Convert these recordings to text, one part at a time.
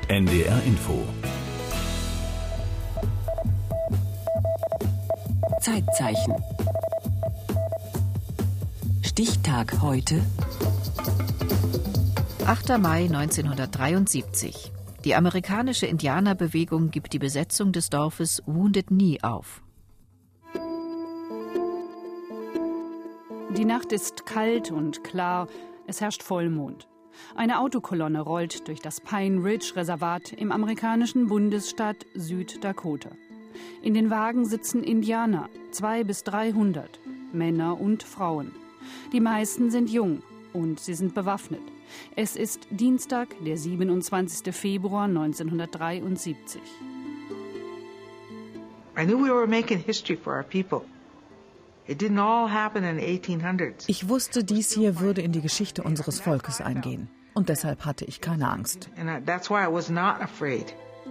NDR Info. Zeitzeichen. Stichtag heute. 8. Mai 1973. Die amerikanische Indianerbewegung gibt die Besetzung des Dorfes Wounded Knee auf. Die Nacht ist kalt und klar, es herrscht Vollmond. Eine Autokolonne rollt durch das Pine Ridge Reservat im amerikanischen Bundesstaat Süddakota. In den Wagen sitzen Indianer, 200 bis 300, Männer und Frauen. Die meisten sind jung und sie sind bewaffnet. Es ist Dienstag, der 27. Februar 1973. I knew we were making history for our people. It didn't all happen in the 1800s. Ich wusste, dies hier würde in die Geschichte unseres Volkes eingehen. Und deshalb hatte ich keine Angst. And that's why I was not afraid.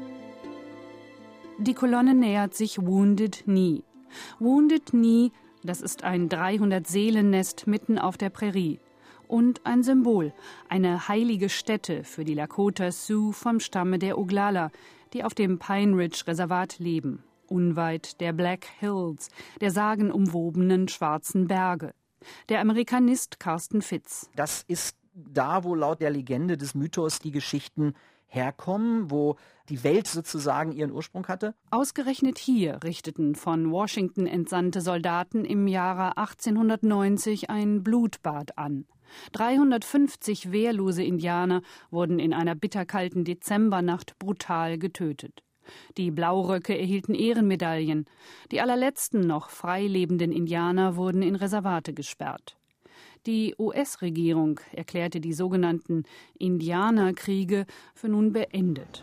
Die Kolonne nähert sich Wounded Knee. Wounded Knee, das ist ein 300-Seelennest mitten auf der Prärie. Und ein Symbol, eine heilige Stätte für die Lakota Sioux vom Stamme der Oglala, die auf dem Pine Ridge Reservat leben, unweit der Black Hills, der sagenumwobenen schwarzen Berge. Der Amerikanist Carsten Fitz. Das ist da, wo laut der Legende des Mythos die Geschichten herkommen, wo die Welt sozusagen ihren Ursprung hatte. Ausgerechnet hier richteten von Washington entsandte Soldaten im Jahre 1890 ein Blutbad an. 350 wehrlose Indianer wurden in einer bitterkalten Dezembernacht brutal getötet. Die Blauröcke erhielten Ehrenmedaillen. Die allerletzten noch frei lebenden Indianer wurden in Reservate gesperrt. Die US-Regierung erklärte die sogenannten Indianerkriege für nun beendet.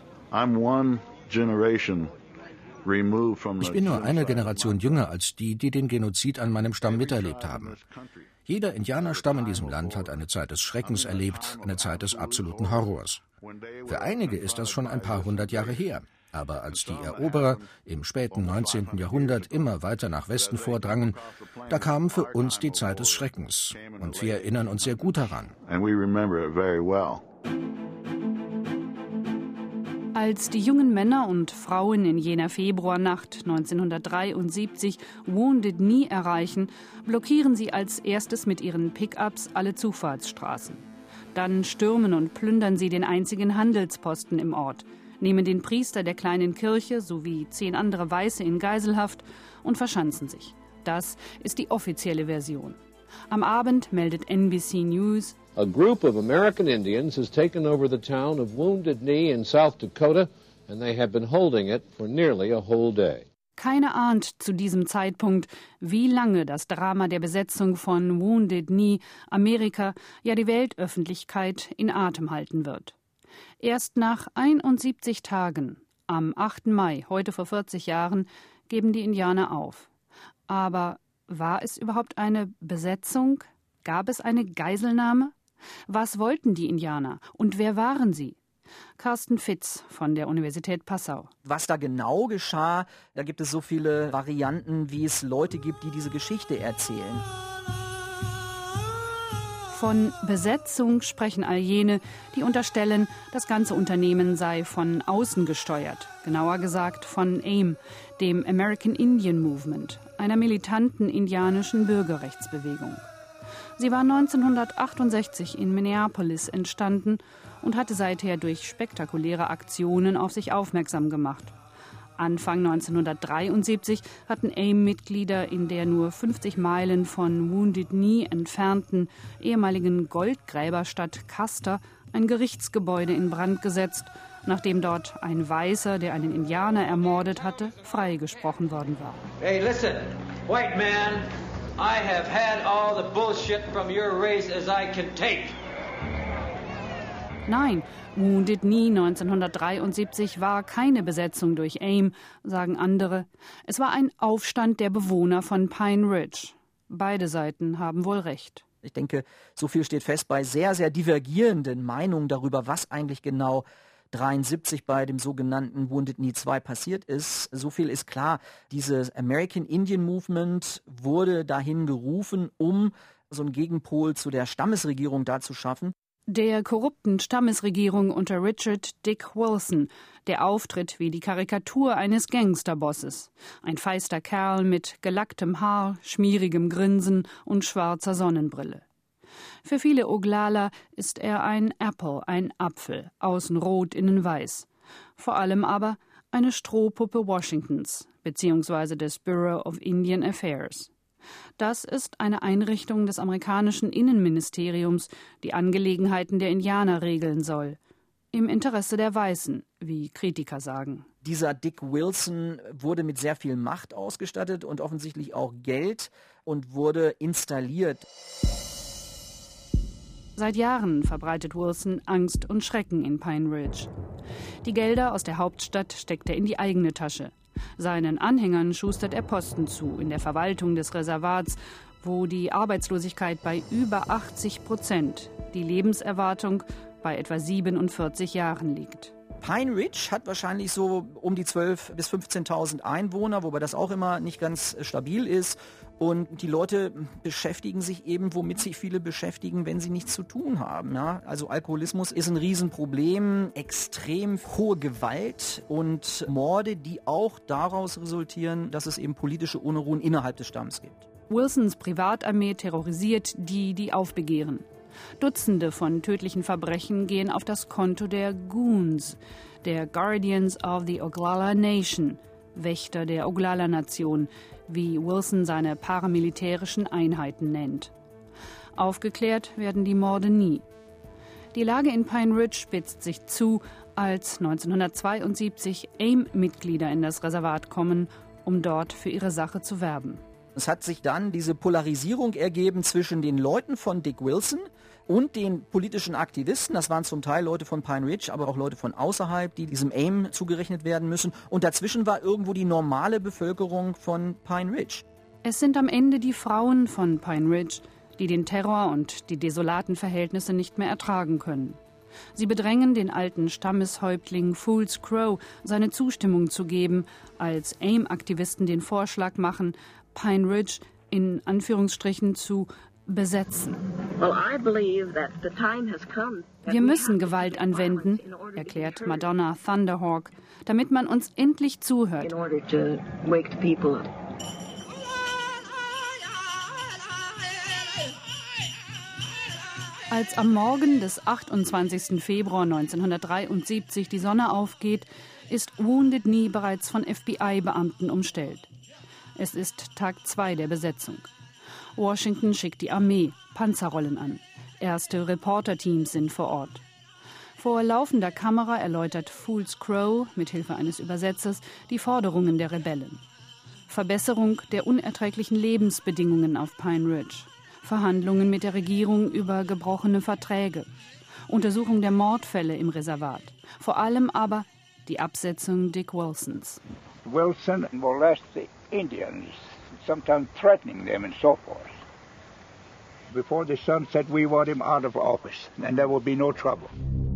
Ich bin nur eine Generation jünger als die den Genozid an meinem Stamm miterlebt haben. Jeder Indianerstamm in diesem Land hat eine Zeit des Schreckens erlebt, eine Zeit des absoluten Horrors. Für einige ist das schon ein paar hundert Jahre her. Aber als die Eroberer im späten 19. Jahrhundert immer weiter nach Westen vordrangen, da kam für uns die Zeit des Schreckens. Und wir erinnern uns sehr gut daran. Als die jungen Männer und Frauen in jener Februarnacht 1973 Wounded Knee erreichen, blockieren sie als erstes mit ihren Pickups alle Zufahrtsstraßen. Dann stürmen und plündern sie den einzigen Handelsposten im Ort, nehmen den Priester der kleinen Kirche sowie 10 andere Weiße in Geiselhaft und verschanzen sich. Das ist die offizielle Version. Am Abend meldet NBC News: A group of American Indians has taken over the town of Wounded Knee in South Dakota and they have been holding it for nearly a whole day. Keiner ahnt zu diesem Zeitpunkt, wie lange das Drama der Besetzung von Wounded Knee Amerika, ja die Weltöffentlichkeit in Atem halten wird. Erst nach 71 Tagen, am 8. Mai, heute vor 40 Jahren, geben die Indianer auf. Aber war es überhaupt eine Besetzung? Gab es eine Geiselnahme? Was wollten die Indianer und wer waren sie? Carsten Fitz von der Universität Passau. Was da genau geschah, da gibt es so viele Varianten, wie es Leute gibt, die diese Geschichte erzählen. Von Besetzung sprechen all jene, die unterstellen, das ganze Unternehmen sei von außen gesteuert, genauer gesagt von AIM, dem American Indian Movement, einer militanten indianischen Bürgerrechtsbewegung. Sie war 1968 in Minneapolis entstanden und hatte seither durch spektakuläre Aktionen auf sich aufmerksam gemacht. Anfang 1973 hatten AIM-Mitglieder in der nur 50 Meilen von Wounded Knee entfernten ehemaligen Goldgräberstadt Custer ein Gerichtsgebäude in Brand gesetzt, nachdem dort ein Weißer, der einen Indianer ermordet hatte, freigesprochen worden war. Hey, listen, white man, I have had all the bullshit from your race as I can take. Nein, Wounded Knee 1973 war keine Besetzung durch AIM, sagen andere. Es war ein Aufstand der Bewohner von Pine Ridge. Beide Seiten haben wohl recht. Ich denke, so viel steht fest bei sehr, sehr divergierenden Meinungen darüber, was eigentlich genau 1973 bei dem sogenannten Wounded Knee 2 passiert ist. So viel ist klar, dieses American Indian Movement wurde dahin gerufen, um so einen Gegenpol zu der Stammesregierung da zu schaffen. Der korrupten Stammesregierung unter Richard Dick Wilson, der auftritt wie die Karikatur eines Gangsterbosses. Ein feister Kerl mit gelacktem Haar, schmierigem Grinsen und schwarzer Sonnenbrille. Für viele Oglala ist er ein Apple, ein Apfel, außen rot, innen weiß. Vor allem aber eine Strohpuppe Washingtons bzw. des Bureau of Indian Affairs. Das ist eine Einrichtung des amerikanischen Innenministeriums, die Angelegenheiten der Indianer regeln soll. Im Interesse der Weißen, wie Kritiker sagen. Dieser Dick Wilson wurde mit sehr viel Macht ausgestattet und offensichtlich auch Geld und wurde installiert. Seit Jahren verbreitet Wilson Angst und Schrecken in Pine Ridge. Die Gelder aus der Hauptstadt steckt er in die eigene Tasche. Seinen Anhängern schustert er Posten zu in der Verwaltung des Reservats, wo die Arbeitslosigkeit bei über 80%, die Lebenserwartung bei etwa 47 Jahren liegt. Pine Ridge hat wahrscheinlich so um die 12.000 bis 15.000 Einwohner, wobei das auch immer nicht ganz stabil ist. Und die Leute beschäftigen sich eben, womit sich viele beschäftigen, wenn sie nichts zu tun haben. Ja? Also Alkoholismus ist ein Riesenproblem, extrem hohe Gewalt und Morde, die auch daraus resultieren, dass es eben politische Unruhen innerhalb des Stamms gibt. Wilsons Privatarmee terrorisiert die, die aufbegehren. Dutzende von tödlichen Verbrechen gehen auf das Konto der Goons, der Guardians of the Oglala Nation, Wächter der Oglala-Nation, wie Wilson seine paramilitärischen Einheiten nennt. Aufgeklärt werden die Morde nie. Die Lage in Pine Ridge spitzt sich zu, als 1972 AIM-Mitglieder in das Reservat kommen, um dort für ihre Sache zu werben. Es hat sich dann diese Polarisierung ergeben zwischen den Leuten von Dick Wilson und den politischen Aktivisten. Das waren zum Teil Leute von Pine Ridge, aber auch Leute von außerhalb, die diesem AIM zugerechnet werden müssen. Und dazwischen war irgendwo die normale Bevölkerung von Pine Ridge. Es sind am Ende die Frauen von Pine Ridge, die den Terror und die desolaten Verhältnisse nicht mehr ertragen können. Sie bedrängen den alten Stammeshäuptling Fools Crow, seine Zustimmung zu geben, als AIM-Aktivisten den Vorschlag machen, Pine Ridge in Anführungsstrichen zu besetzen. Wir müssen Gewalt anwenden, erklärt Madonna Thunderhawk, damit man uns endlich zuhört. Als am Morgen des 28. Februar 1973 die Sonne aufgeht, ist Wounded Knee bereits von FBI-Beamten umstellt. Es ist Tag 2 der Besetzung. Washington schickt die Armee, Panzerrollen an. Erste Reporterteams sind vor Ort. Vor laufender Kamera erläutert Fools Crow mit Hilfe eines Übersetzers die Forderungen der Rebellen. Verbesserung der unerträglichen Lebensbedingungen auf Pine Ridge. Verhandlungen mit der Regierung über gebrochene Verträge. Untersuchung der Mordfälle im Reservat. Vor allem aber die Absetzung Dick Wilsons. Wilson molested the Indians, sometimes threatening them and so forth. Before the sun set, we want him out of office, and there will be no trouble.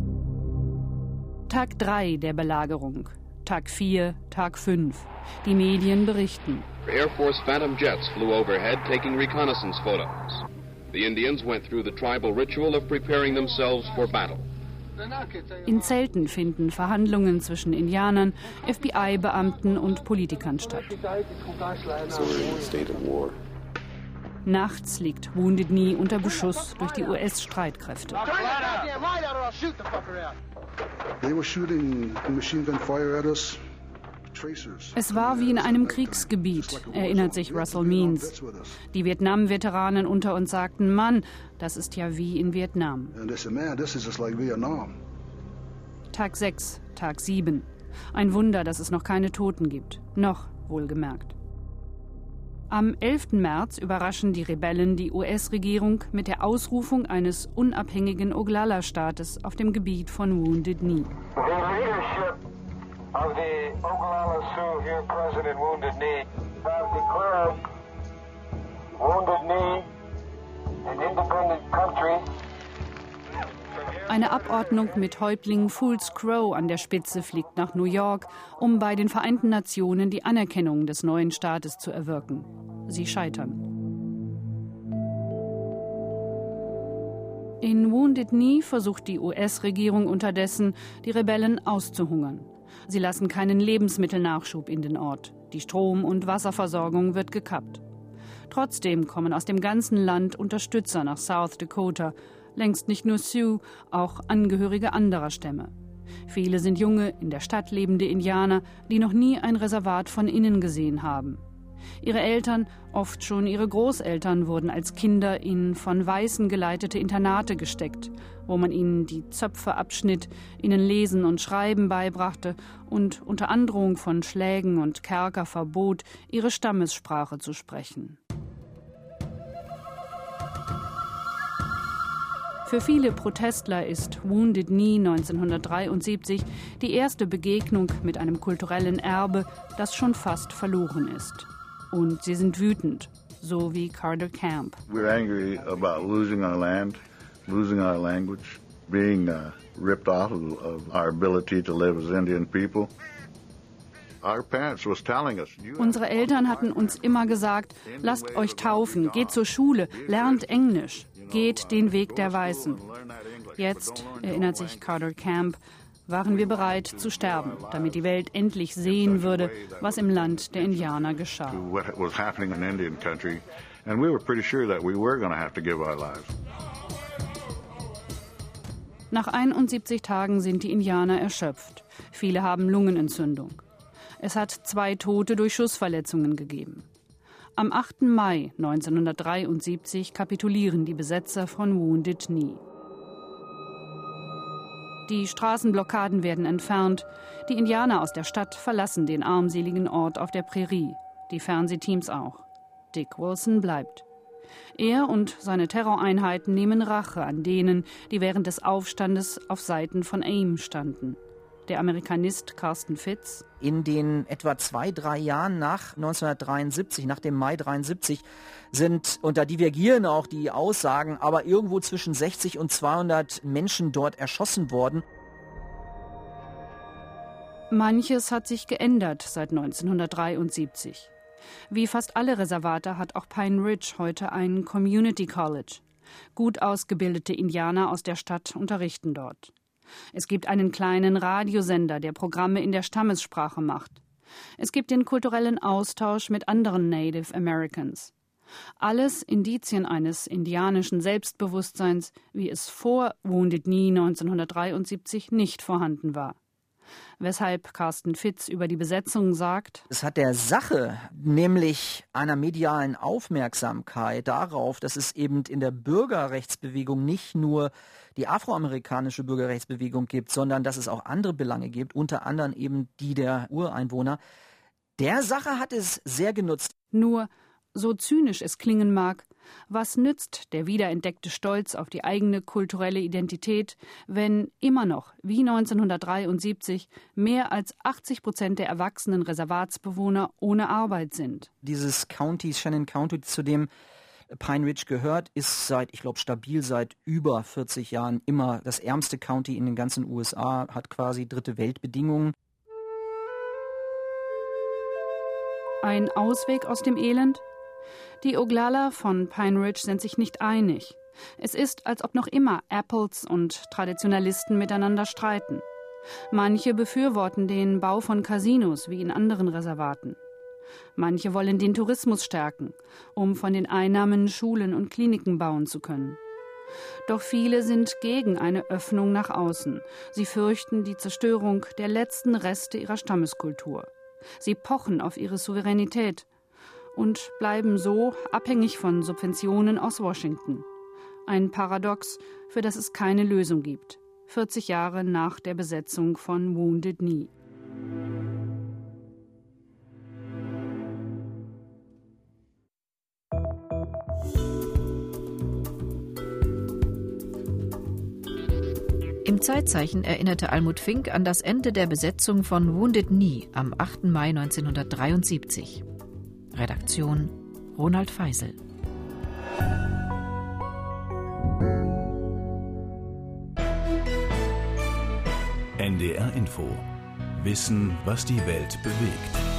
Tag 3 der Belagerung. Tag 4, Tag 5. Die Medien berichten. Air Force Phantom jets flew overhead taking reconnaissance photos. The Indians went through the tribal ritual of preparing themselves for battle. In Zelten finden Verhandlungen zwischen Indianern, FBI-Beamten und Politikern statt. Nachts liegt Wounded Knee unter Beschuss durch die US-Streitkräfte. Es war wie in einem Kriegsgebiet, erinnert sich Russell Means. Die Vietnam-Veteranen unter uns sagten, Mann, das ist ja wie in Vietnam. Tag 6, Tag 7. Ein Wunder, dass es noch keine Toten gibt. Noch, wohlgemerkt. Am 11. März überraschen die Rebellen die US-Regierung mit der Ausrufung eines unabhängigen Oglala-Staates auf dem Gebiet von Wounded Knee. Of the Oglala Sioux here present in Wounded Knee have declared Wounded Knee an independent country. Eine Abordnung mit Häuptling Fools Crow an der Spitze fliegt nach New York, um bei den Vereinten Nationen die Anerkennung des neuen Staates zu erwirken. Sie scheitern. In Wounded Knee versucht die US-Regierung unterdessen, die Rebellen auszuhungern. Sie lassen keinen Lebensmittelnachschub in den Ort. Die Strom- und Wasserversorgung wird gekappt. Trotzdem kommen aus dem ganzen Land Unterstützer nach South Dakota. Längst nicht nur Sioux, auch Angehörige anderer Stämme. Viele sind junge, in der Stadt lebende Indianer, die noch nie ein Reservat von innen gesehen haben. Ihre Eltern, oft schon ihre Großeltern, wurden als Kinder in von Weißen geleitete Internate gesteckt, wo man ihnen die Zöpfe abschnitt, ihnen Lesen und Schreiben beibrachte und unter Androhung von Schlägen und Kerker verbot, ihre Stammessprache zu sprechen. Für viele Protestler ist Wounded Knee 1973 die erste Begegnung mit einem kulturellen Erbe, das schon fast verloren ist. Und sie sind wütend, so wie Carter Camp. We're angry about losing our land, losing our language, being ripped off of our ability to live as Indian people. Our parents was telling us. Unsere Eltern hatten uns immer gesagt, lasst euch taufen, geht zur Schule, lernt Englisch, geht den Weg der Weißen. Jetzt, erinnert sich Carter Camp, waren wir bereit zu sterben, damit die Welt endlich sehen würde, was im Land der Indianer geschah. Nach 71 Tagen sind die Indianer erschöpft. Viele haben Lungenentzündung. Es hat 2 Tote durch Schussverletzungen gegeben. Am 8. Mai 1973 kapitulieren die Besetzer von Wounded Knee. Die Straßenblockaden werden entfernt. Die Indianer aus der Stadt verlassen den armseligen Ort auf der Prärie. Die Fernsehteams auch. Dick Wilson bleibt. Er und seine Terroreinheiten nehmen Rache an denen, die während des Aufstandes auf Seiten von AIM standen. Der Amerikanist Carsten Fitz. In den etwa 2-3 Jahren nach 1973, nach dem Mai 73, sind, und da divergieren auch die Aussagen, aber irgendwo zwischen 60 und 200 Menschen dort erschossen worden. Manches hat sich geändert seit 1973. Wie fast alle Reservate hat auch Pine Ridge heute ein Community College. Gut ausgebildete Indianer aus der Stadt unterrichten dort. Es gibt einen kleinen Radiosender, der Programme in der Stammessprache macht. Es gibt den kulturellen Austausch mit anderen Native Americans. Alles Indizien eines indianischen Selbstbewusstseins, wie es vor Wounded Knee 1973 nicht vorhanden war. Weshalb Carsten Fitz über die Besetzung sagt: Es hat der Sache, nämlich einer medialen Aufmerksamkeit darauf, dass es eben in der Bürgerrechtsbewegung nicht nur die afroamerikanische Bürgerrechtsbewegung gibt, sondern dass es auch andere Belange gibt, unter anderem eben die der Ureinwohner. Der Sache hat es sehr genutzt. Nur, so zynisch es klingen mag, was nützt der wiederentdeckte Stolz auf die eigene kulturelle Identität, wenn immer noch, wie 1973, mehr als 80% der erwachsenen Reservatsbewohner ohne Arbeit sind? Dieses County, Shannon County, zu dem Pine Ridge gehört, ist stabil seit über 40 Jahren immer das ärmste County in den ganzen USA, hat quasi dritte Weltbedingungen. Ein Ausweg aus dem Elend? Die Oglala von Pine Ridge sind sich nicht einig. Es ist, als ob noch immer Apples und Traditionalisten miteinander streiten. Manche befürworten den Bau von Casinos wie in anderen Reservaten. Manche wollen den Tourismus stärken, um von den Einnahmen Schulen und Kliniken bauen zu können. Doch viele sind gegen eine Öffnung nach außen. Sie fürchten die Zerstörung der letzten Reste ihrer Stammeskultur. Sie pochen auf ihre Souveränität und bleiben so abhängig von Subventionen aus Washington. Ein Paradox, für das es keine Lösung gibt. 40 Jahre nach der Besetzung von Wounded Knee. Im Zeitzeichen erinnerte Almut Fink an das Ende der Besetzung von Wounded Knee am 8. Mai 1973. Redaktion Ronald Feisel. NDR Info. Wissen, was die Welt bewegt.